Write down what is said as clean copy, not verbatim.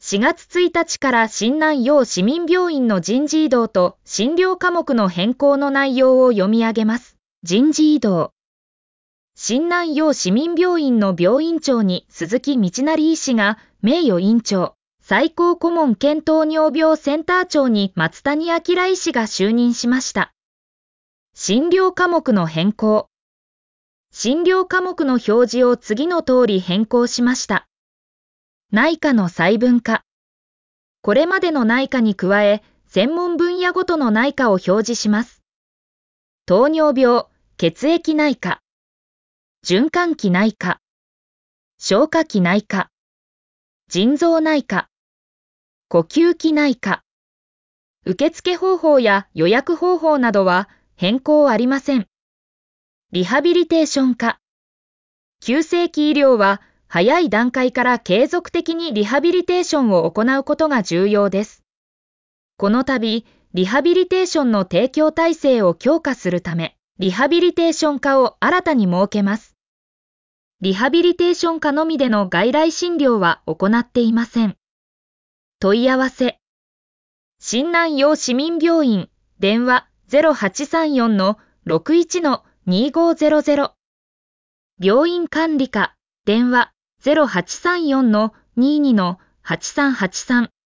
4月1日から新南陽市民病院の人事異動と診療科目の変更の内容を読み上げます。人事異動。新南陽市民病院の病院長に鈴木道成医師が名誉院長、最高顧問兼糖尿病センター長に松谷明医師が就任しました。診療科目の変更。診療科目の表示を次の通り変更しました。内科の細分化。これまでの内科に加え、専門分野ごとの内科を表示します。糖尿病、血液内科、循環器内科、消化器内科、腎臓内科、呼吸器内科。受付方法や予約方法などは変更ありません。リハビリテーション科。急性期医療は早い段階から継続的にリハビリテーションを行うことが重要です。この度、リハビリテーションの提供体制を強化するため、リハビリテーション科を新たに設けます。リハビリテーション科のみでの外来診療は行っていません。問い合わせ。新南陽市民病院、電話0834-61-2500。病院管理課、電話0834-22-8383。